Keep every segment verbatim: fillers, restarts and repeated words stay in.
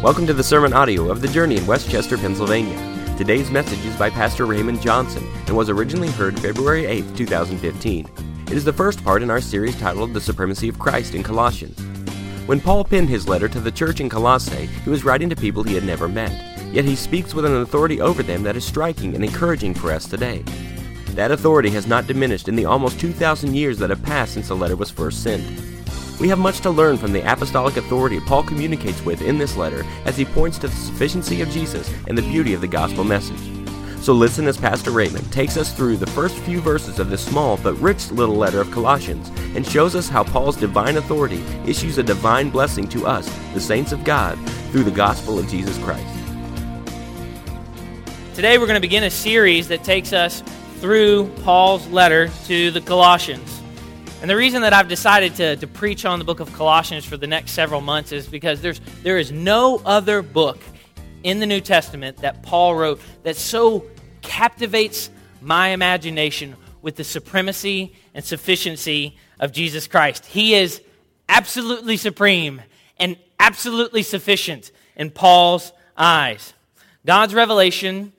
Welcome to the sermon audio of The Journey in Westchester, Pennsylvania. Today's message is by Pastor Raymond Johnson and was originally heard February eighth, twenty fifteen. It is the first part in our series titled The Supremacy of Christ in Colossians. When Paul penned his letter to the church in Colossae, he was writing to people he had never met, yet he speaks with an authority over them that is striking and encouraging for us today. That authority has not diminished in the almost two thousand years that have passed since the letter was first sent. We have much to learn from the apostolic authority Paul communicates with in this letter as he points to the sufficiency of Jesus and the beauty of the gospel message. So listen as Pastor Raymond takes us through the first few verses of this small but rich little letter of Colossians and shows us how Paul's divine authority issues a divine blessing to us, the saints of God, through the gospel of Jesus Christ. Today we're going to begin a series that takes us through Paul's letter to the Colossians. And the reason that I've decided to, to preach on the book of Colossians for the next several months is because there's there is no other book in the New Testament that Paul wrote that so captivates my imagination with the supremacy and sufficiency of Jesus Christ. He is absolutely supreme and absolutely sufficient in Paul's eyes. God's revelation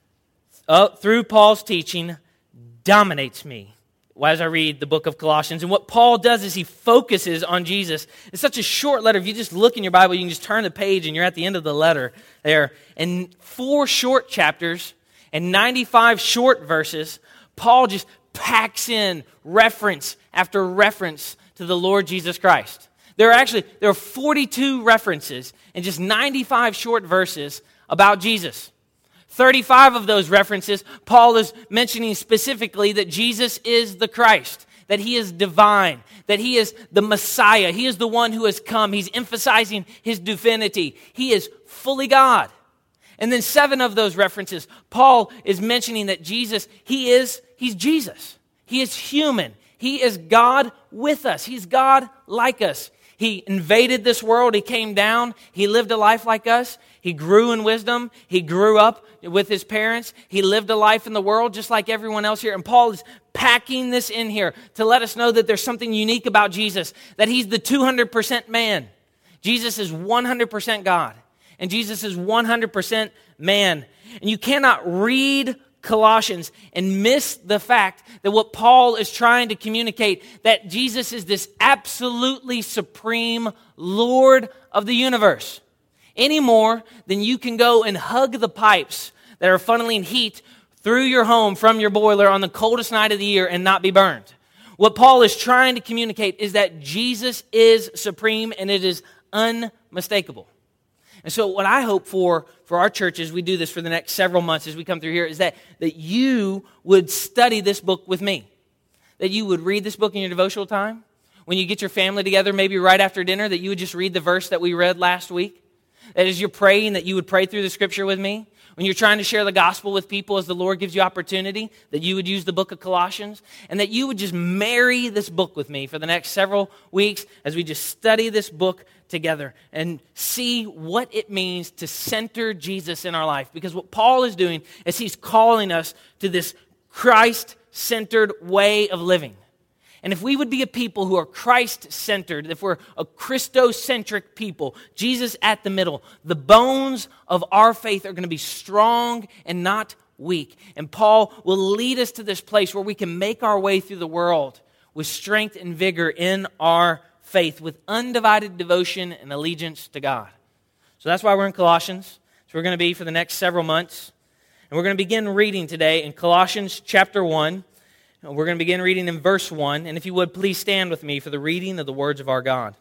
uh, through Paul's teaching dominates me as I read the book of Colossians. And what Paul does is he focuses on Jesus. It's such a short letter. If you just look in your Bible, you can just turn the page and you're at the end of the letter there. And four short chapters and ninety-five short verses, Paul just packs in reference after reference to the Lord Jesus Christ. There are actually, there are forty-two references in just ninety-five short verses about Jesus. thirty-five of those references, Paul is mentioning specifically that Jesus is the Christ, that he is divine, that he is the Messiah. He is the one who has come. He's emphasizing his divinity. He is fully God. And then seven of those references, Paul is mentioning that Jesus, he is, he's Jesus. He is human. He is God with us. He's God like us. He invaded this world. He came down. He lived a life like us. He grew in wisdom. He grew up with his parents. He lived a life in the world just like everyone else here. And Paul is packing this in here to let us know that there's something unique about Jesus, that he's the two hundred percent man. Jesus is one hundred percent God, and Jesus is one hundred percent man. And you cannot read Colossians and miss the fact that what Paul is trying to communicate, that Jesus is this absolutely supreme Lord of the universe. Any more than you can go and hug the pipes that are funneling heat through your home from your boiler on the coldest night of the year and not be burned. What Paul is trying to communicate is that Jesus is supreme and it is unmistakable. And so what I hope for for our church as we do this for the next several months as we come through here is that, that you would study this book with me. That you would read this book in your devotional time. When you get your family together, maybe right after dinner, that you would just read the verse that we read last week. That as you're praying, that you would pray through the scripture with me. When you're trying to share the gospel with people as the Lord gives you opportunity, that you would use the book of Colossians, and that you would just marry this book with me for the next several weeks as we just study this book together and see what it means to center Jesus in our life. Because what Paul is doing is he's calling us to this Christ-centered way of living. And if we would be a people who are Christ-centered, if we're a Christocentric people, Jesus at the middle, the bones of our faith are going to be strong and not weak. And Paul will lead us to this place where we can make our way through the world with strength and vigor in our faith, with undivided devotion and allegiance to God. So that's why we're in Colossians. So we're going to be for the next several months. And we're going to begin reading today in Colossians chapter one. We're going to begin reading in verse one, and if you would, please stand with me for the reading of the words of our God.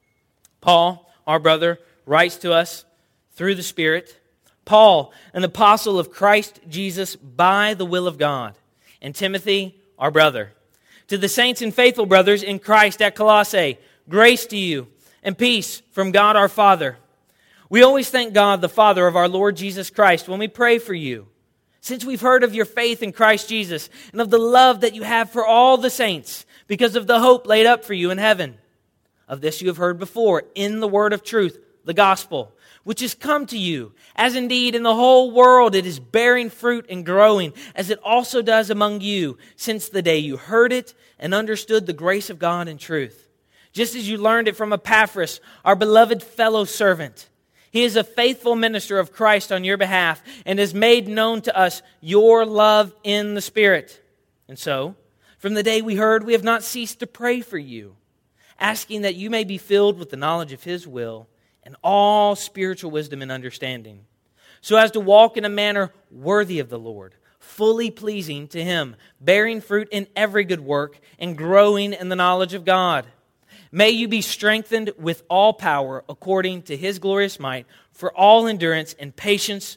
Paul, our brother, writes to us through the Spirit, Paul, an apostle of Christ Jesus by the will of God, and Timothy, our brother. To the saints and faithful brothers in Christ at Colossae, grace to you and peace from God our Father. We always thank God, the Father of our Lord Jesus Christ, when we pray for you, since we've heard of your faith in Christ Jesus and of the love that you have for all the saints because of the hope laid up for you in heaven. Of this you have heard before in the word of truth, the gospel, which has come to you, as indeed in the whole world it is bearing fruit and growing, as it also does among you, since the day you heard it and understood the grace of God in truth. Just as you learned it from Epaphras, our beloved fellow servant. He is a faithful minister of Christ on your behalf and has made known to us your love in the Spirit. And so, from the day we heard, we have not ceased to pray for you, asking that you may be filled with the knowledge of His will and all spiritual wisdom and understanding, so as to walk in a manner worthy of the Lord, fully pleasing to Him, bearing fruit in every good work and growing in the knowledge of God. May you be strengthened with all power according to His glorious might for all endurance and patience.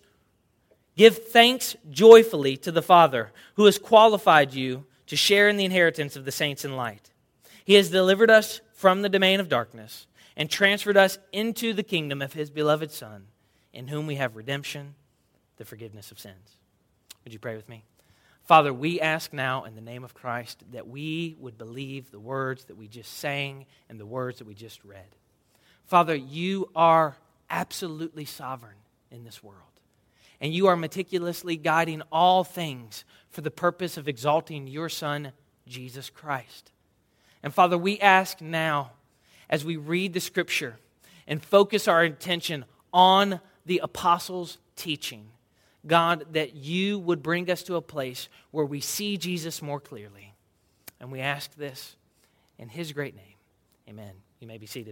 Give thanks joyfully to the Father who has qualified you to share in the inheritance of the saints in light. He has delivered us from the domain of darkness and transferred us into the kingdom of His beloved Son, in whom we have redemption, the forgiveness of sins. Would you pray with me? Father, we ask now in the name of Christ that we would believe the words that we just sang and the words that we just read. Father, you are absolutely sovereign in this world, and you are meticulously guiding all things for the purpose of exalting your Son, Jesus Christ. And Father, we ask now, as we read the Scripture and focus our attention on the apostles' teaching, God, that you would bring us to a place where we see Jesus more clearly. And we ask this in His great name. Amen. You may be seated.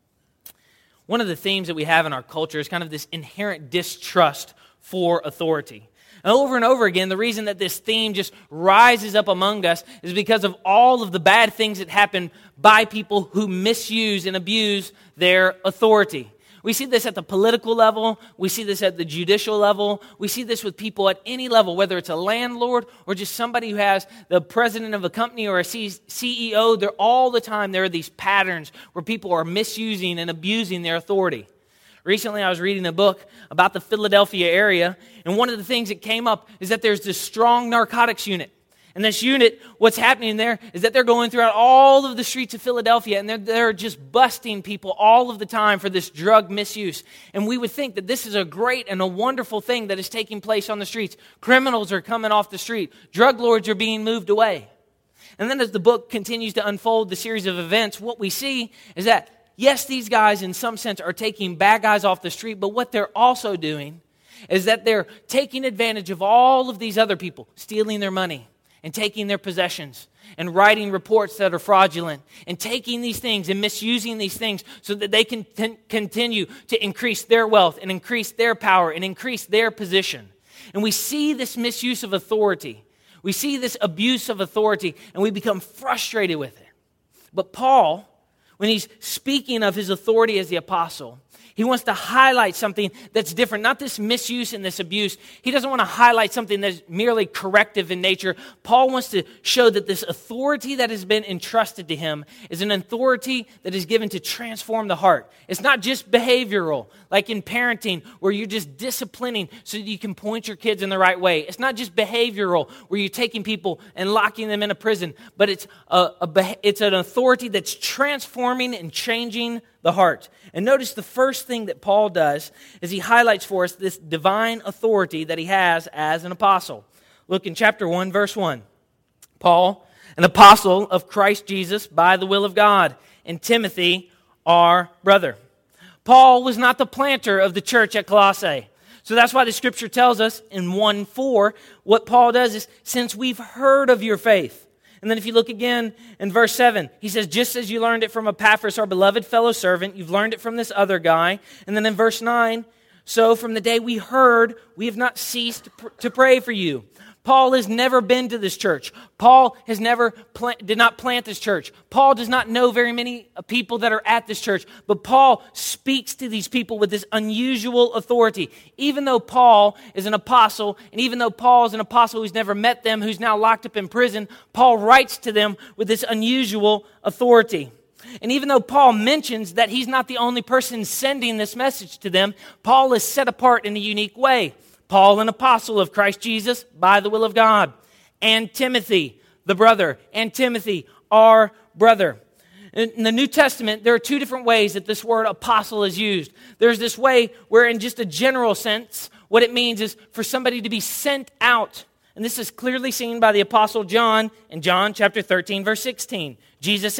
One of the themes that we have in our culture is kind of this inherent distrust for authority. And over and over again, the reason that this theme just rises up among us is because of all of the bad things that happen by people who misuse and abuse their authority. We see this at the political level. We see this at the judicial level. We see this with people at any level, whether it's a landlord or just somebody who has the president of a company or a C E O. They're all the time, there are these patterns where people are misusing and abusing their authority. Recently, I was reading a book about the Philadelphia area, and one of the things that came up is that there's this strong narcotics unit. And this unit, what's happening there is that they're going throughout all of the streets of Philadelphia, and they're, they're just busting people all of the time for this drug misuse. And we would think that this is a great and a wonderful thing that is taking place on the streets. Criminals are coming off the street. Drug lords are being moved away. And then as the book continues to unfold the series of events, what we see is that, yes, these guys in some sense are taking bad guys off the street, but what they're also doing is that they're taking advantage of all of these other people, stealing their money, and taking their possessions, and writing reports that are fraudulent, and taking these things and misusing these things so that they can t- continue to increase their wealth and increase their power and increase their position. And we see this misuse of authority. We see this abuse of authority, and we become frustrated with it. But Paul, when he's speaking of his authority as the apostle, he wants to highlight something that's different, not this misuse and this abuse. He doesn't want to highlight something that's merely corrective in nature. Paul wants to show that this authority that has been entrusted to him is an authority that is given to transform the heart. It's not just behavioral, like in parenting, where you're just disciplining so that you can point your kids in the right way. It's not just behavioral, where you're taking people and locking them in a prison, but it's a, a it's an authority that's transforming and changing the heart. And notice the first thing that Paul does is he highlights for us this divine authority that he has as an apostle. Look in chapter one, verse one. Paul, an apostle of Christ Jesus by the will of God, and Timothy, our brother. Paul was not the planter of the church at Colossae. So that's why the scripture tells us in one four, what Paul does is, since we've heard of your faith. And then if you look again in verse seven, he says, just as you learned it from Epaphras, our beloved fellow servant, you've learned it from this other guy. And then in verse nine, so from the day we heard, we have not ceased to pray for you. Paul has never been to this church. Paul has never pla- did not plant this church. Paul does not know very many people that are at this church. But Paul speaks to these people with this unusual authority. Even though Paul is an apostle, and even though Paul is an apostle who's never met them, who's now locked up in prison, Paul writes to them with this unusual authority. And even though Paul mentions that he's not the only person sending this message to them, Paul is set apart in a unique way. Paul, an apostle of Christ Jesus by the will of God, and Timothy, the brother, and Timothy, our brother. In the New Testament, there are two different ways that this word apostle is used. There's this way where in just a general sense, what it means is for somebody to be sent out. And this is clearly seen by the apostle John in John chapter thirteen, verse sixteen. Jesus says,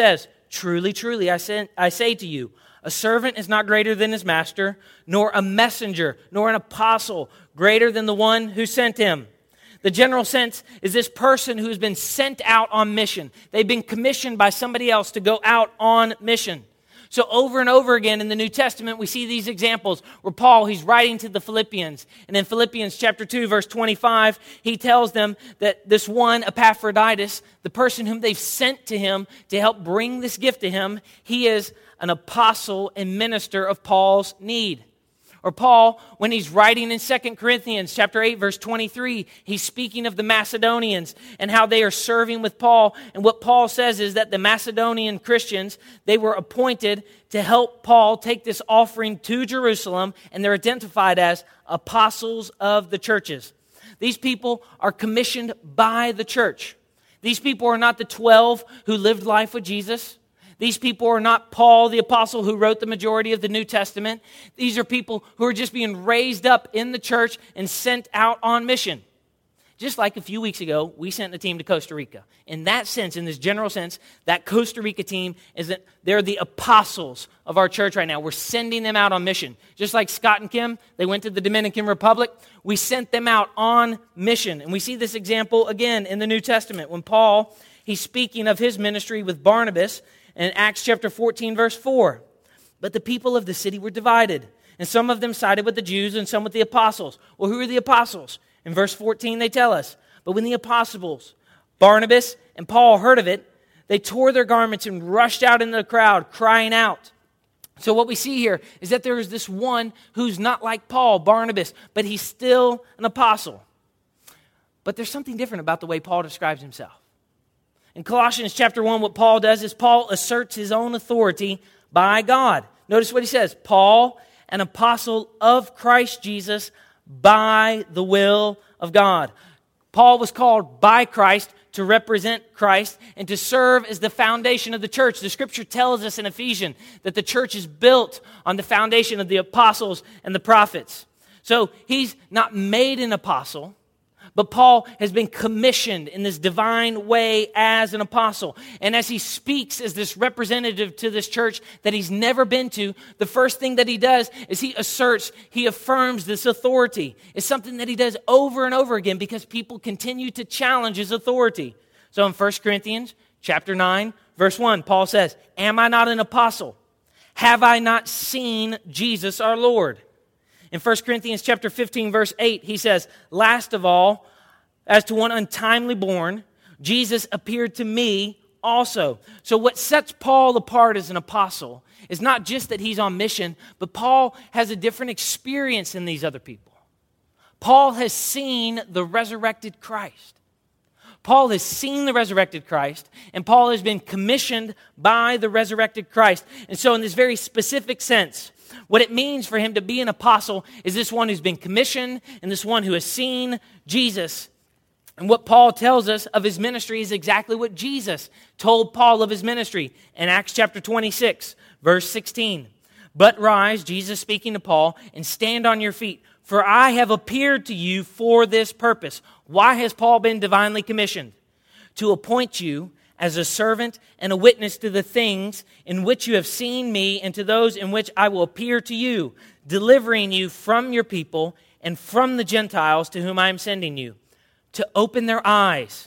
"Truly, truly, I say, I say to you, a servant is not greater than his master, nor a messenger, nor an apostle greater than the one who sent him." The general sense is this person who's been sent out on mission. They've been commissioned by somebody else to go out on mission. So over and over again in the New Testament, we see these examples where Paul, he's writing to the Philippians. And in Philippians chapter two, verse twenty-five, he tells them that this one, Epaphroditus, the person whom they've sent to him to help bring this gift to him, he is an apostle and minister of Paul's need. Or Paul, when he's writing in Second Corinthians chapter eight, verse twenty-three, he's speaking of the Macedonians and how they are serving with Paul. And what Paul says is that the Macedonian Christians, they were appointed to help Paul take this offering to Jerusalem, and they're identified as apostles of the churches. These people are commissioned by the church. These people are not the twelve who lived life with Jesus. These people are not Paul, the apostle, who wrote the majority of the New Testament. These are people who are just being raised up in the church and sent out on mission. Just like a few weeks ago, we sent a team to Costa Rica. In that sense, in this general sense, that Costa Rica team is that they're the apostles of our church right now. We're sending them out on mission. Just like Scott and Kim, they went to the Dominican Republic. We sent them out on mission. And we see this example again in the New Testament when Paul, he's speaking of his ministry with Barnabas, in Acts chapter fourteen, verse four. But the people of the city were divided, and some of them sided with the Jews and some with the apostles. Well, who are the apostles? In verse fourteen, they tell us, "But when the apostles, Barnabas and Paul, heard of it, they tore their garments and rushed out into the crowd, crying out." So what we see here is that there is this one who's not like Paul, Barnabas, but he's still an apostle. But there's something different about the way Paul describes himself. In Colossians chapter one, what Paul does is Paul asserts his own authority by God. Notice what he says, "Paul, an apostle of Christ Jesus by the will of God." Paul was called by Christ to represent Christ and to serve as the foundation of the church. The scripture tells us in Ephesians that the church is built on the foundation of the apostles and the prophets. So he's not made an apostle, but Paul has been commissioned in this divine way as an apostle. And as he speaks as this representative to this church that he's never been to, the first thing that he does is he asserts, he affirms this authority. It's something that he does over and over again because people continue to challenge his authority. So in First Corinthians chapter nine, verse one, Paul says, "Am I not an apostle? Have I not seen Jesus our Lord?" In First Corinthians chapter fifteen, verse eight, he says, "Last of all, as to one untimely born, Jesus appeared to me also." So what sets Paul apart as an apostle is not just that he's on mission, but Paul has a different experience than these other people. Paul has seen the resurrected Christ. Paul has seen the resurrected Christ, and Paul has been commissioned by the resurrected Christ. And so in this very specific sense, what it means for him to be an apostle is this one who's been commissioned and this one who has seen Jesus. And what Paul tells us of his ministry is exactly what Jesus told Paul of his ministry in Acts chapter twenty-six, verse sixteen. "But rise," Jesus speaking to Paul, "and stand on your feet, for I have appeared to you for this purpose." Why has Paul been divinely commissioned? "To appoint you as a servant and a witness to the things in which you have seen me and to those in which I will appear to you, delivering you from your people and from the Gentiles to whom I am sending you, to open their eyes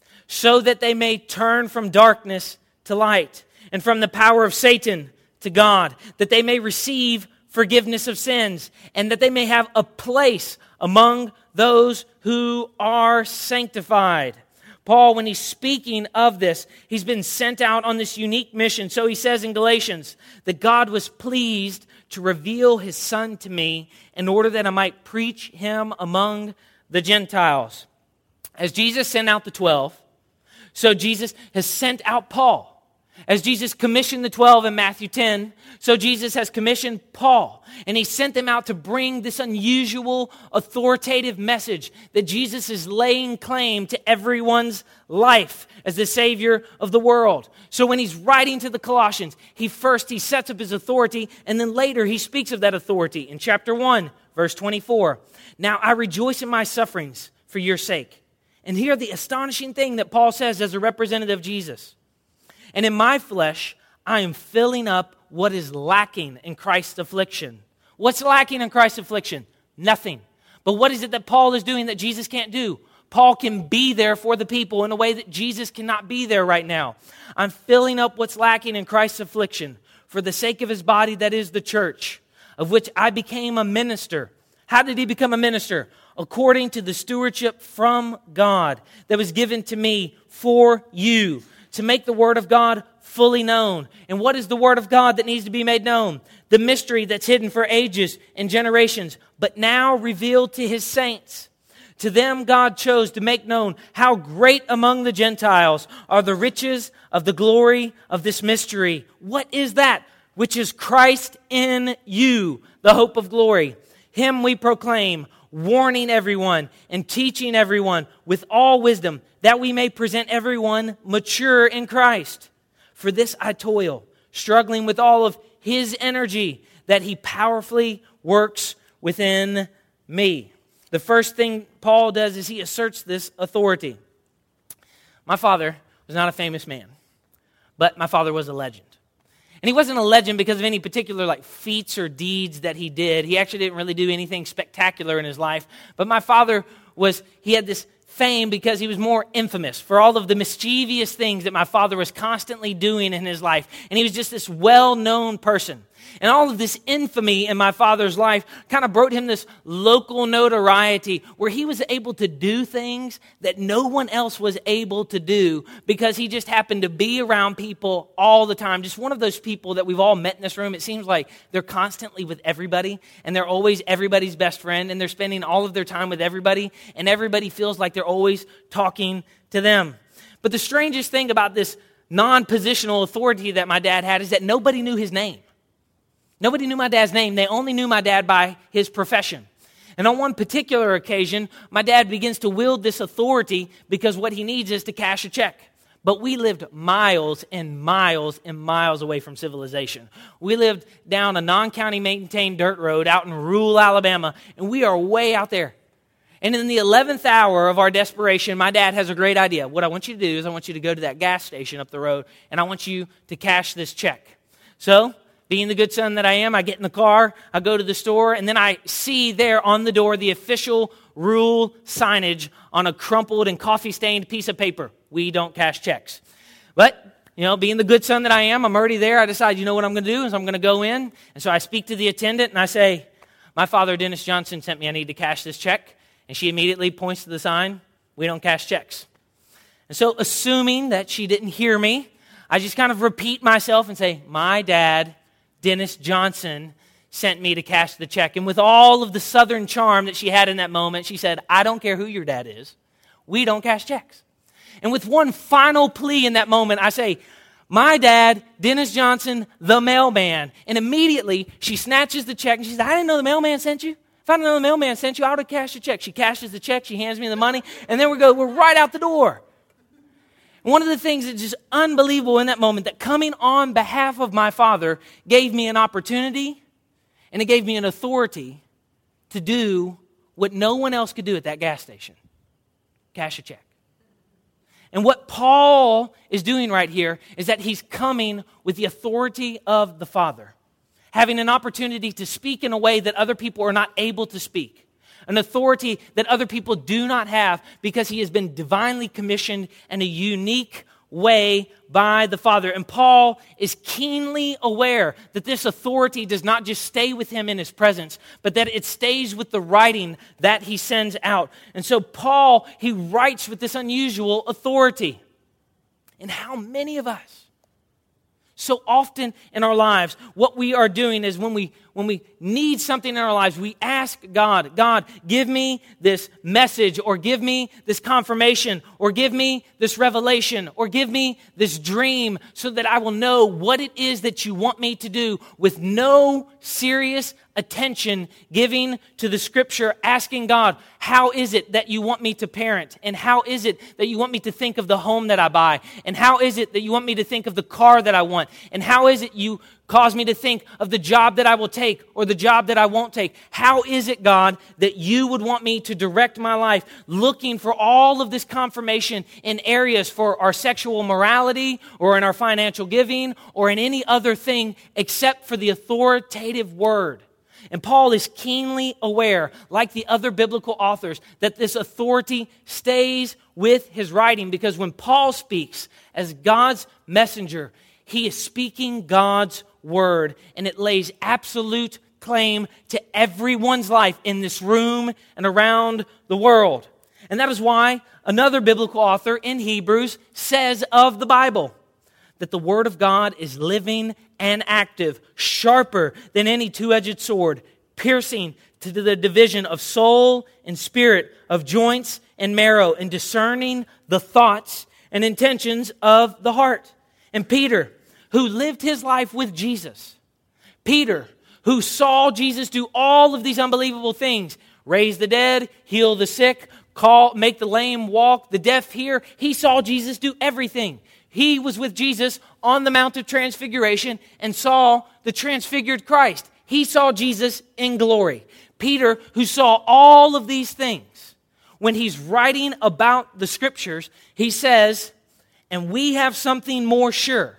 so that they may turn from darkness to light and from the power of Satan to God, that they may receive forgiveness of sins and that they may have a place among those who are sanctified." Paul, when he's speaking of this, he's been sent out on this unique mission. So he says in Galatians that God was pleased to reveal his Son to me in order that I might preach him among the Gentiles. As Jesus sent out the twelve, so Jesus has sent out Paul. As Jesus commissioned the twelve in Matthew ten, so Jesus has commissioned Paul. And he sent them out to bring this unusual, authoritative message that Jesus is laying claim to everyone's life as the Savior of the world. So when he's writing to the Colossians, he first, he sets up his authority, and then later he speaks of that authority in chapter one, verse twenty-four. "Now I rejoice in my sufferings for your sake." And here the astonishing thing that Paul says as a representative of Jesus. "And in my flesh, I am filling up what is lacking in Christ's affliction. What's lacking in Christ's affliction? Nothing. But what is it that Paul is doing that Jesus can't do? Paul can be there for the people in a way that Jesus cannot be there right now. I'm filling up what's lacking in Christ's affliction for the sake of his body, that is the church, of which I became a minister. How did he become a minister? According to the stewardship from God that was given to me for you, to make the word of God fully known. And what is the word of God that needs to be made known? The mystery that's hidden for ages and generations, but now revealed to his saints. To them God chose to make known how great among the Gentiles are the riches of the glory of this mystery. What is that? Which is Christ in you, the hope of glory. Him we proclaim, warning everyone and teaching everyone with all wisdom, that we may present everyone mature in Christ. For this I toil, struggling with all of his energy, that he powerfully works within me. The first thing Paul does is he asserts this authority. My father was not a famous man, but my father was a legend. And he wasn't a legend because of any particular like feats or deeds that he did. He actually didn't really do anything spectacular in his life. But my father was, he had this fame because he was more infamous for all of the mischievous things that my father was constantly doing in his life. And he was just this well-known person. And all of this infamy in my father's life kind of brought him this local notoriety where he was able to do things that no one else was able to do because he just happened to be around people all the time. Just one of those people that we've all met in this room. It seems like they're constantly with everybody and they're always everybody's best friend and they're spending all of their time with everybody and everybody feels like they're always talking to them. But the strangest thing about this non-positional authority that my dad had is that nobody knew his name. Nobody knew my dad's name. They only knew my dad by his profession. And on one particular occasion, my dad begins to wield this authority because what he needs is to cash a check. But we lived miles and miles and miles away from civilization. We lived down a non-county maintained dirt road out in rural Alabama, and we are way out there. And in the eleventh hour of our desperation, my dad has a great idea. What I want you to do is I want you to go to that gas station up the road, and I want you to cash this check. So, being the good son that I am, I get in the car, I go to the store, and then I see there on the door the official rule signage on a crumpled and coffee-stained piece of paper. We don't cash checks. But, you know, being the good son that I am, I'm already there. I decide, you know what I'm going to do is I'm going to go in. And so I speak to the attendant, and I say, my father, Dennis Johnson, sent me. I need to cash this check. And she immediately points to the sign, we don't cash checks. And so assuming that she didn't hear me, I just kind of repeat myself and say, my dad, Dennis Johnson, sent me to cash the check. And with all of the southern charm that she had in that moment, she said, I don't care who your dad is. We don't cash checks. And with one final plea in that moment, I say, my dad, Dennis Johnson, the mailman. And immediately she snatches the check and she says, I didn't know the mailman sent you. If I didn't know the mailman sent you, I would have cashed the check. She cashes the check, she hands me the money, and then we go, we're right out the door. One of the things that's just unbelievable in that moment, that coming on behalf of my father gave me an opportunity and it gave me an authority to do what no one else could do at that gas station. Cash a check. And what Paul is doing right here is that he's coming with the authority of the Father, having an opportunity to speak in a way that other people are not able to speak. An authority that other people do not have because he has been divinely commissioned in a unique way by the Father. And Paul is keenly aware that this authority does not just stay with him in his presence, but that it stays with the writing that he sends out. And so Paul, he writes with this unusual authority. And how many of us, so often in our lives, what we are doing is when we when we need something in our lives, we ask God, God, give me this message, or give me this confirmation, or give me this revelation, or give me this dream so that I will know what it is that you want me to do with no serious attention giving to the Scripture, asking God, how is it that you want me to parent? And how is it that you want me to think of the home that I buy? And how is it that you want me to think of the car that I want? And how is it you cause me to think of the job that I will take or the job that I won't take? How is it, God, that you would want me to direct my life, looking for all of this confirmation in areas for our sexual morality or in our financial giving or in any other thing except for the authoritative word? And Paul is keenly aware, like the other biblical authors, that this authority stays with his writing, because when Paul speaks as God's messenger, he is speaking God's word, and it lays absolute claim to everyone's life in this room and around the world. And that is why another biblical author in Hebrews says of the Bible that the Word of God is living and active, sharper than any two-edged sword, piercing to the division of soul and spirit, of joints and marrow, and discerning the thoughts and intentions of the heart. And Peter, who lived his life with Jesus, Peter, who saw Jesus do all of these unbelievable things, raise the dead, heal the sick, call, make the lame walk, the deaf hear, he saw Jesus do everything. He was with Jesus on the Mount of Transfiguration and saw the transfigured Christ. He saw Jesus in glory. Peter, who saw all of these things, when he's writing about the Scriptures, he says, and we have something more sure.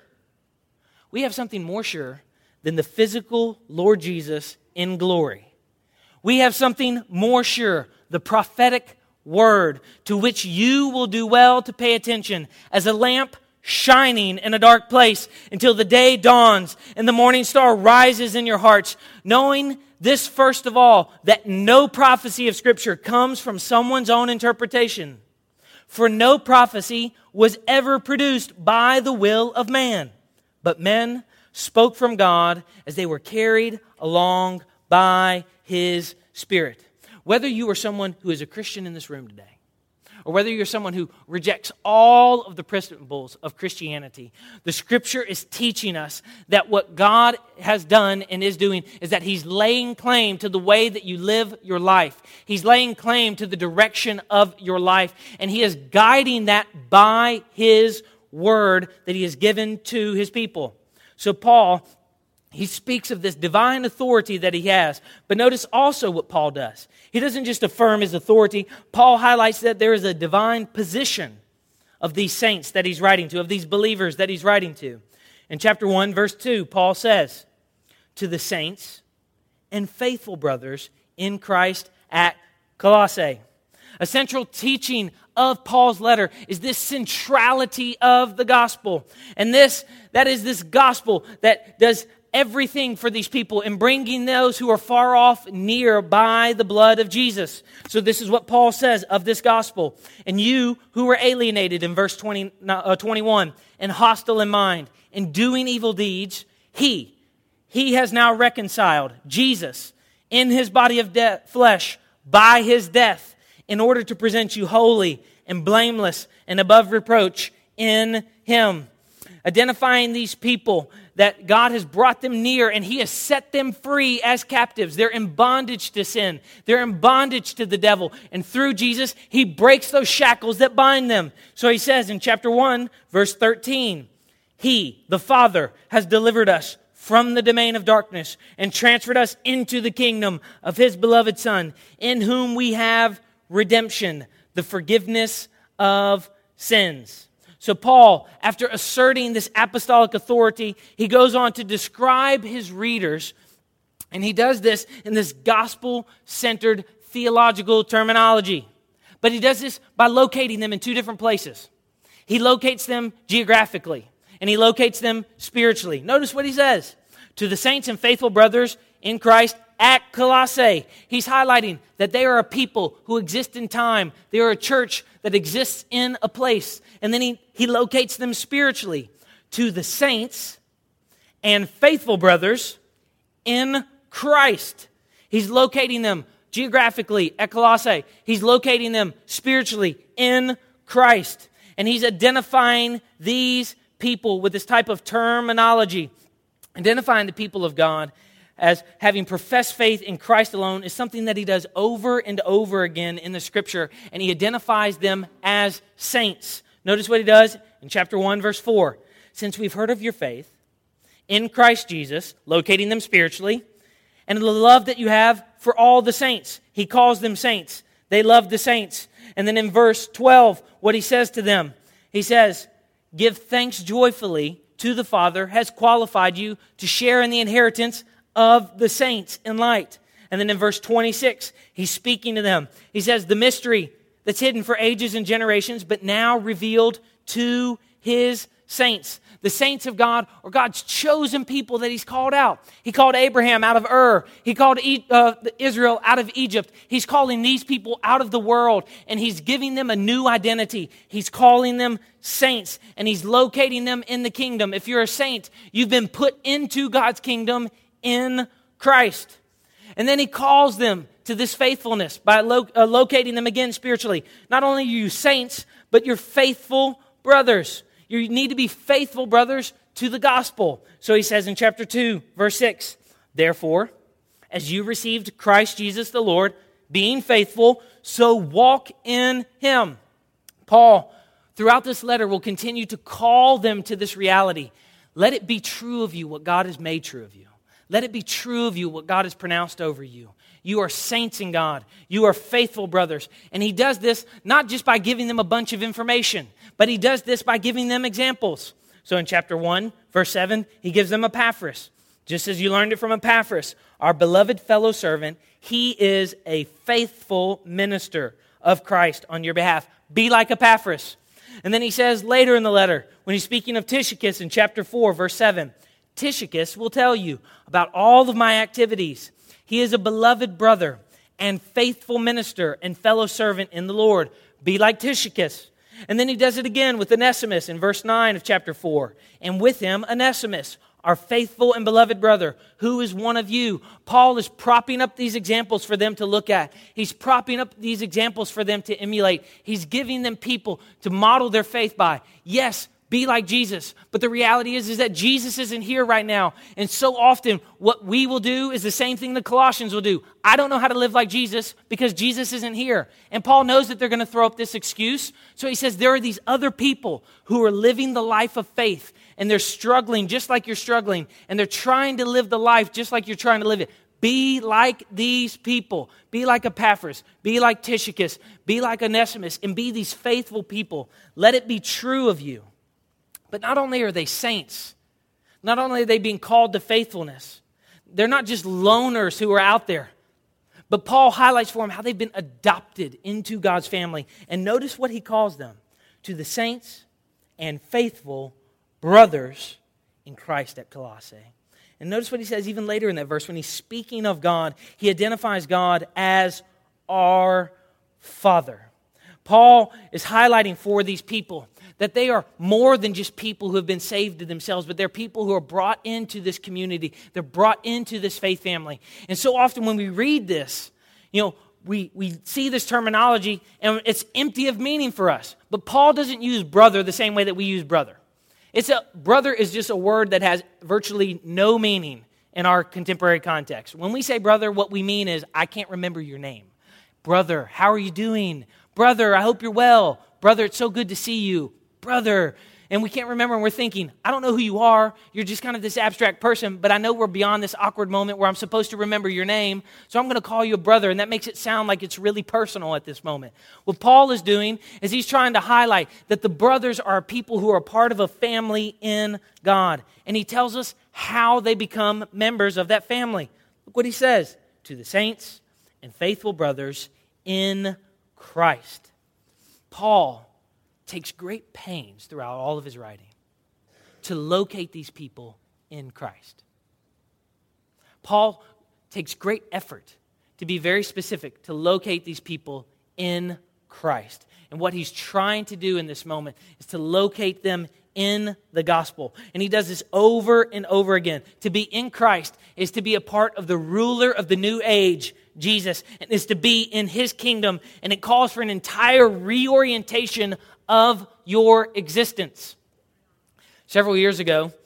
We have something more sure than the physical Lord Jesus in glory. We have something more sure, the prophetic word, to which you will do well to pay attention, as a lamp shining in a dark place until the day dawns and the morning star rises in your hearts, knowing this first of all, that no prophecy of Scripture comes from someone's own interpretation. For no prophecy was ever produced by the will of man, but men spoke from God as they were carried along by His Spirit. Whether you are someone who is a Christian in this room today, or whether you're someone who rejects all of the principles of Christianity, the Scripture is teaching us that what God has done and is doing is that He's laying claim to the way that you live your life. He's laying claim to the direction of your life, and He is guiding that by His word that He has given to His people. So Paul, he speaks of this divine authority that he has. But notice also what Paul does. He doesn't just affirm his authority. Paul highlights that there is a divine position of these saints that he's writing to, of these believers that he's writing to. In chapter one, verse two, Paul says, to the saints and faithful brothers in Christ at Colossae. A central teaching of Paul's letter is this centrality of the gospel. And this, that is this gospel that does everything for these people in bringing those who are far off near by the blood of Jesus. So this is what Paul says of this gospel. And you who were alienated in verse twenty, uh, twenty-one, and hostile in mind, and doing evil deeds, he, he has now reconciled, Jesus, in His body of de- flesh by His death, in order to present you holy and blameless and above reproach in Him. Identifying these people that God has brought them near and He has set them free as captives. They're in bondage to sin. They're in bondage to the devil. And through Jesus, He breaks those shackles that bind them. So He says in chapter one, verse thirteen, He, the Father, has delivered us from the domain of darkness and transferred us into the kingdom of His beloved Son, in whom we have redemption, the forgiveness of sins. So Paul, after asserting this apostolic authority, he goes on to describe his readers, and he does this in this gospel-centered theological terminology. But he does this by locating them in two different places. He locates them geographically, and he locates them spiritually. Notice what he says. To the saints and faithful brothers in Christ at Colossae. He's highlighting that they are a people who exist in time. They are a church that exists in a place. And then he, he locates them spiritually. To the saints and faithful brothers in Christ. He's locating them geographically at Colossae. He's locating them spiritually in Christ. And he's identifying these people with this type of terminology. Identifying the people of God as having professed faith in Christ alone is something that he does over and over again in the Scripture, and he identifies them as saints. Notice what he does in chapter one, verse four. Since we've heard of your faith in Christ Jesus, locating them spiritually, and the love that you have for all the saints. He calls them saints. They love the saints. And then in verse twelve, what he says to them, he says, give thanks joyfully to the Father, has qualified you to share in the inheritance of the saints in light. And then in verse twenty-six, he's speaking to them. He says, the mystery that's hidden for ages and generations, but now revealed to his saints. The saints of God are God's chosen people that he's called out. He called Abraham out of Ur. He called uh, Israel out of Egypt. He's calling these people out of the world, and he's giving them a new identity. He's calling them saints, and he's locating them in the kingdom. If you're a saint, you've been put into God's kingdom in Christ. And then he calls them to this faithfulness by lo- uh, locating them again spiritually. Not only are you saints, but you're faithful brothers. You need to be faithful brothers to the gospel. So he says in chapter two, verse six, therefore, as you received Christ Jesus the Lord, being faithful, so walk in him. Paul, throughout this letter, will continue to call them to this reality. Let it be true of you what God has made true of you. Let it be true of you what God has pronounced over you. You are saints in God. You are faithful brothers. And he does this not just by giving them a bunch of information, but he does this by giving them examples. So in chapter one, verse seven, he gives them Epaphras. Just as you learned it from Epaphras, our beloved fellow servant, he is a faithful minister of Christ on your behalf. Be like Epaphras. And then he says later in the letter, when he's speaking of Tychicus in chapter four, verse seven, Tychicus will tell you about all of my activities. He is a beloved brother and faithful minister and fellow servant in the Lord. Be like Tychicus. And then he does it again with Onesimus in verse nine of chapter four. And with him, Onesimus, our faithful and beloved brother, who is one of you. Paul is propping up these examples for them to look at. He's propping up these examples for them to emulate. He's giving them people to model their faith by. Yes, be like Jesus. But the reality is, is that Jesus isn't here right now. And so often what we will do is the same thing the Colossians will do. I don't know how to live like Jesus because Jesus isn't here. And Paul knows that they're going to throw up this excuse. So he says there are these other people who are living the life of faith. And they're struggling just like you're struggling. And they're trying to live the life just like you're trying to live it. Be like these people. Be like Epaphras. Be like Tychicus. Be like Onesimus. And be these faithful people. Let it be true of you. But not only are they saints, not only are they being called to faithfulness, they're not just loners who are out there. But Paul highlights for them how they've been adopted into God's family. And notice what he calls them. To the saints and faithful brothers in Christ at Colossae. And notice what he says even later in that verse. When he's speaking of God, he identifies God as our Father. Paul is highlighting for these people that they are more than just people who have been saved to themselves, but they're people who are brought into this community. They're brought into this faith family. And so often when we read this, you know, we, we see this terminology and it's empty of meaning for us. But Paul doesn't use brother the same way that we use brother. It's a brother is just a word that has virtually no meaning in our contemporary context. When we say brother, what we mean is, I can't remember your name. Brother, how are you doing? Brother, I hope you're well. Brother, it's so good to see you. Brother. And we can't remember, and we're thinking, I don't know who you are. You're just kind of this abstract person, but I know we're beyond this awkward moment where I'm supposed to remember your name, so I'm going to call you a brother, and that makes it sound like it's really personal at this moment. What Paul is doing is he's trying to highlight that the brothers are people who are part of a family in God, and he tells us how they become members of that family. Look what he says, to the saints and faithful brothers in Christ. Paul takes great pains throughout all of his writing to locate these people in Christ. Paul takes great effort to be very specific to locate these people in Christ. And what he's trying to do in this moment is to locate them in the gospel. And he does this over and over again. To be in Christ is to be a part of the ruler of the new age, Jesus, and is to be in his kingdom. And it calls for an entire reorientation of your existence. Several years ago,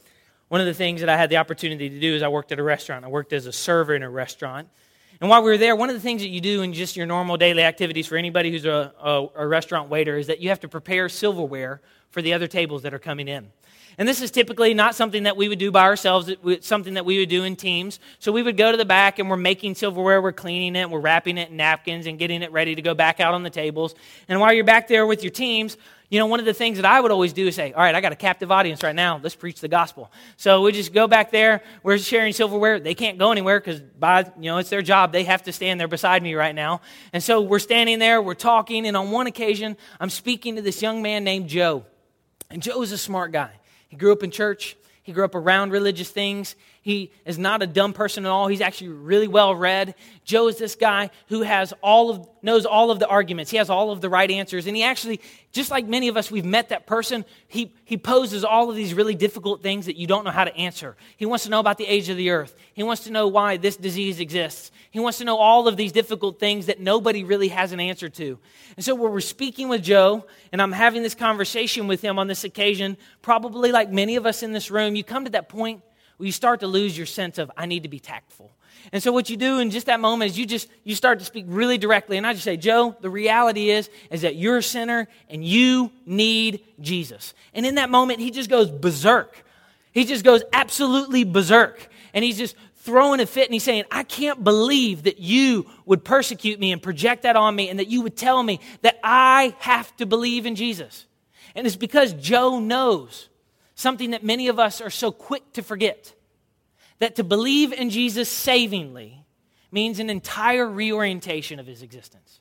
One of the things that I had the opportunity to do is I worked at a restaurant. I worked as a server in a restaurant. And while we were there, one of the things that you do in just your normal daily activities for anybody who's a, a, a restaurant waiter is that you have to prepare silverware for the other tables that are coming in. And this is typically not something that we would do by ourselves. It's something that we would do in teams. So we would go to the back and we're making silverware, we're cleaning it, we're wrapping it in napkins and getting it ready to go back out on the tables. And while you're back there with your teams, you know, one of the things that I would always do is say, all right, I got a captive audience right now. Let's preach the gospel. So we just go back there. We're sharing silverware. They can't go anywhere because, by you know, it's their job. They have to stand there beside me right now. And so we're standing there. We're talking. And on one occasion, I'm speaking to this young man named Joe. And Joe is a smart guy. He grew up in church. He grew up around religious things. He is not a dumb person at all. He's actually really well read. Joe is this guy who has all of knows all of the arguments. He has all of the right answers. And he actually, just like many of us, we've met that person. He, he poses all of these really difficult things that you don't know how to answer. He wants to know about the age of the earth. He wants to know why this disease exists. He wants to know all of these difficult things that nobody really has an answer to. And so when we're speaking with Joe, and I'm having this conversation with him on this occasion, probably like many of us in this room, you come to that point where you start to lose your sense of, I need to be tactful. And so what you do in just that moment is you just, you start to speak really directly. And I just say, Joe, the reality is, is that you're a sinner and you need Jesus. And in that moment, he just goes berserk. He just goes absolutely berserk. And he's just throwing a fit and he's saying, I can't believe that you would persecute me and project that on me and that you would tell me that I have to believe in Jesus. And it's because Joe knows something that many of us are so quick to forget. That to believe in Jesus savingly means an entire reorientation of his existence.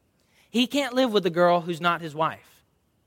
He can't live with a girl who's not his wife.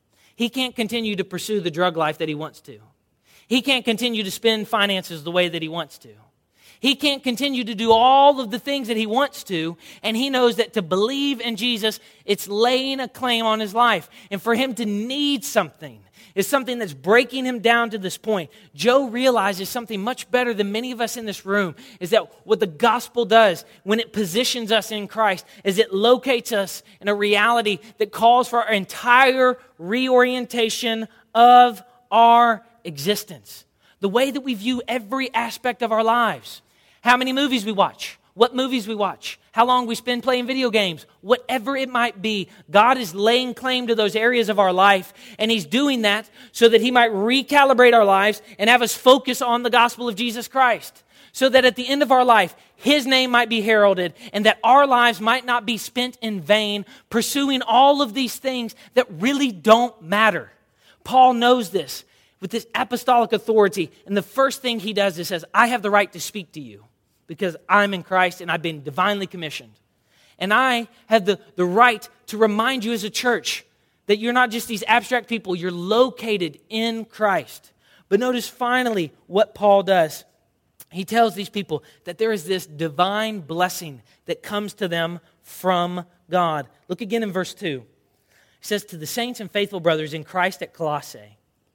He can't continue to pursue the drug life that he wants to. He can't continue to spend finances the way that he wants to. He can't continue to do all of the things that he wants to, and he knows that to believe in Jesus, it's laying a claim on his life. And for him to need something is something that's breaking him down to this point. Joe realizes something much better than many of us in this room, is that what the gospel does when it positions us in Christ is it locates us in a reality that calls for our entire reorientation of our existence. The way that we view every aspect of our lives. How many movies we watch, what movies we watch, how long we spend playing video games, whatever it might be, God is laying claim to those areas of our life, and He's doing that so that He might recalibrate our lives and have us focus on the gospel of Jesus Christ, so that at the end of our life, His name might be heralded, and that our lives might not be spent in vain pursuing all of these things that really don't matter. Paul knows this with this apostolic authority, and the first thing he does is says, I have the right to speak to you because I'm in Christ and I've been divinely commissioned. And I have the, the right to remind you as a church that you're not just these abstract people, you're located in Christ. But notice finally what Paul does. He tells these people that there is this divine blessing that comes to them from God. Look again in verse two. He says, to the saints and faithful brothers in Christ at Colossae,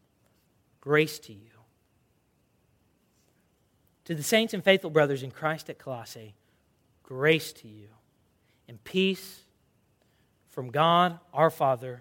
grace to you. To the saints and faithful brothers in Christ at Colossae, grace to you and peace from God our Father.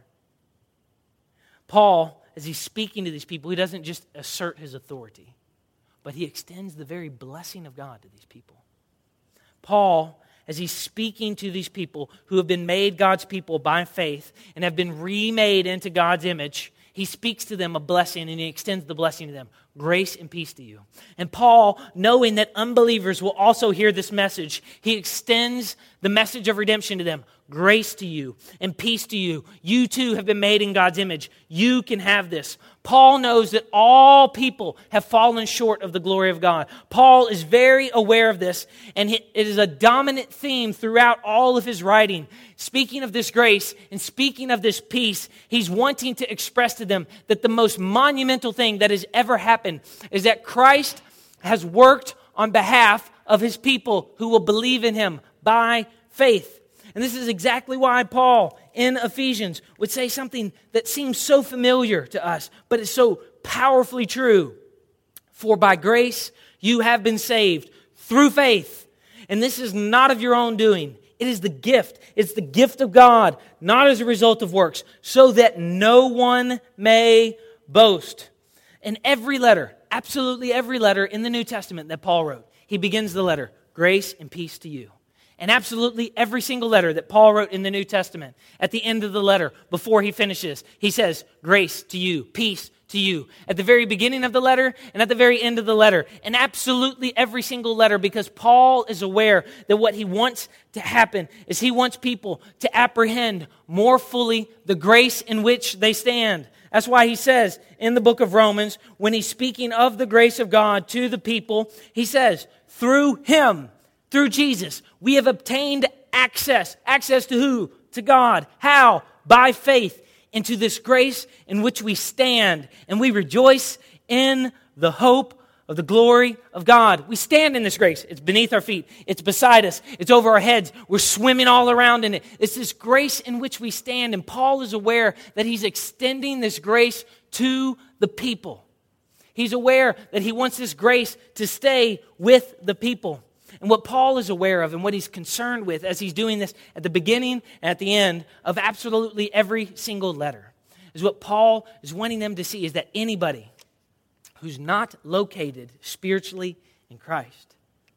Paul, as he's speaking to these people, he doesn't just assert his authority, but he extends the very blessing of God to these people. Paul, as he's speaking to these people who have been made God's people by faith and have been remade into God's image, he speaks to them a blessing and he extends the blessing to them. Grace and peace to you. And Paul, knowing that unbelievers will also hear this message, he extends the message of redemption to them. Grace to you and peace to you. You too have been made in God's image. You can have this. Paul knows that all people have fallen short of the glory of God. Paul is very aware of this, and it is a dominant theme throughout all of his writing. Speaking of this grace and speaking of this peace, he's wanting to express to them that the most monumental thing that has ever happened is that Christ has worked on behalf of his people who will believe in him by faith. And this is exactly why Paul in Ephesians would say something that seems so familiar to us, but is so powerfully true. For by grace you have been saved through faith. And this is not of your own doing. It is the gift. It's the gift of God, not as a result of works, so that no one may boast. In every letter, absolutely every letter in the New Testament that Paul wrote, he begins the letter, grace and peace to you. And absolutely every single letter that Paul wrote in the New Testament, at the end of the letter, before he finishes, he says, grace to you, peace to you. At the very beginning of the letter and at the very end of the letter. And absolutely every single letter, because Paul is aware that what he wants to happen is he wants people to apprehend more fully the grace in which they stand. That's why he says in the book of Romans, when he's speaking of the grace of God to the people, he says, through him, through Jesus, we have obtained access. Access to who? To God. How? By faith into this grace in which we stand, and we rejoice in the hope of the glory of God. We stand in this grace. It's beneath our feet. It's beside us. It's over our heads. We're swimming all around in it. It's this grace in which we stand, and Paul is aware that he's extending this grace to the people. He's aware that he wants this grace to stay with the people. And what Paul is aware of and what he's concerned with as he's doing this at the beginning and at the end of absolutely every single letter is what Paul is wanting them to see is that anybody who's not located spiritually in Christ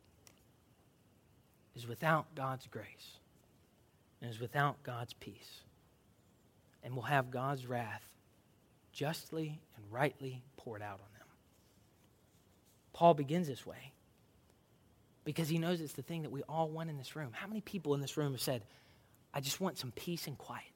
is without God's grace and is without God's peace and will have God's wrath justly and rightly poured out on them. Paul begins this way because he knows it's the thing that we all want in this room. How many people in this room have said, I just want some peace and quiet?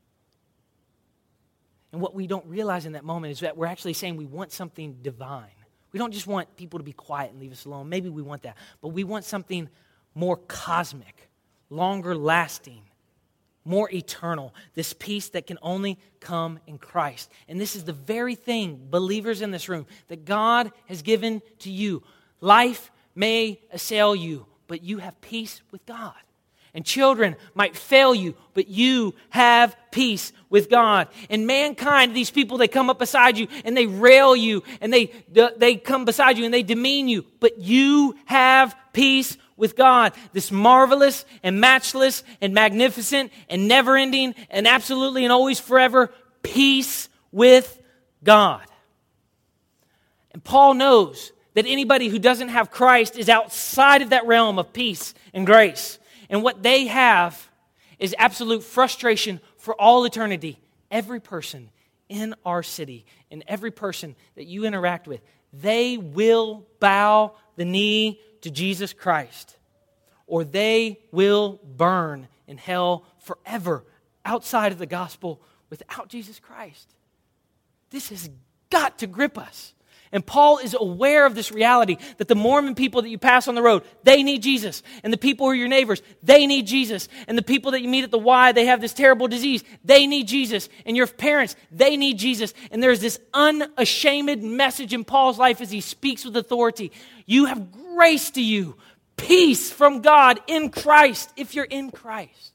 And what we don't realize in that moment is that we're actually saying we want something divine. We don't just want people to be quiet and leave us alone. Maybe we want that. But we want something more cosmic, longer lasting, more eternal. This peace that can only come in Christ. And this is the very thing, believers in this room, that God has given to you. Life may assail you, but you have peace with God. And children might fail you, but you have peace with God. And mankind, these people, they come up beside you and they rail you and they, they come beside you and they demean you, but you have peace with God. This marvelous and matchless and magnificent and never-ending and absolutely and always forever peace with God. And Paul knows that anybody who doesn't have Christ is outside of that realm of peace and grace. And what they have is absolute frustration for all eternity. Every person in our city and every person that you interact with, they will bow the knee to Jesus Christ, or they will burn in hell forever outside of the gospel without Jesus Christ. This has got to grip us. And Paul is aware of this reality that the Mormon people that you pass on the road, they need Jesus. And the people who are your neighbors, they need Jesus. And the people that you meet at the Y, they have this terrible disease, they need Jesus. And your parents, they need Jesus. And there's this unashamed message in Paul's life as he speaks with authority. You have grace to you, peace from God in Christ, if you're in Christ.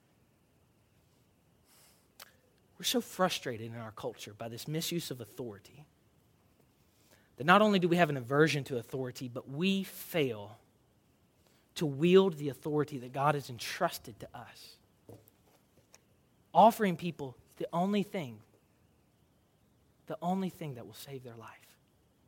We're so frustrated in our culture by this misuse of authority that not only do we have an aversion to authority, but we fail to wield the authority that God has entrusted to us. Offering people the only thing, the only thing that will save their life.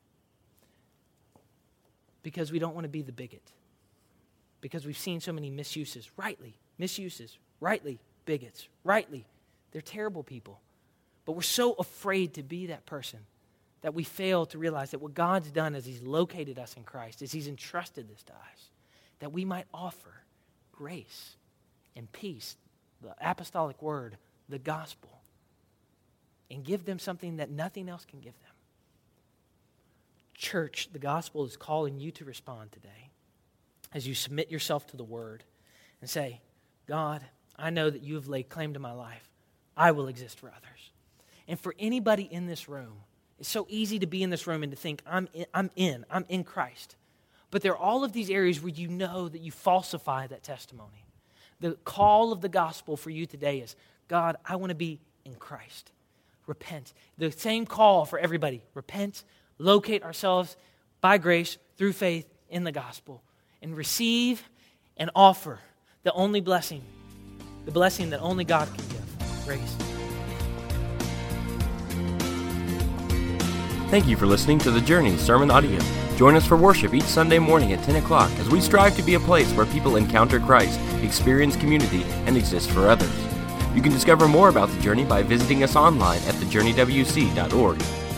Because we don't want to be the bigot. Because we've seen so many misuses, rightly, misuses, rightly, bigots, rightly. They're terrible people. But we're so afraid to be that person that we fail to realize that what God's done is He's located us in Christ, is He's entrusted this to us, that we might offer grace and peace, the apostolic word, the gospel, and give them something that nothing else can give them. Church, the gospel is calling you to respond today as you submit yourself to the word and say, God, I know that you have laid claim to my life. I will exist for others. And for anybody in this room, it's so easy to be in this room and to think, I'm in, I'm in, I'm in Christ. But there are all of these areas where you know that you falsify that testimony. The call of the gospel for you today is, God, I want to be in Christ. Repent. The same call for everybody. Repent, locate ourselves by grace through faith in the gospel, and receive and offer the only blessing, the blessing that only God can give, grace. Thank you for listening to The Journey Sermon Audio. Join us for worship each Sunday morning at ten o'clock as we strive to be a place where people encounter Christ, experience community, and exist for others. You can discover more about The Journey by visiting us online at the journey w c dot org.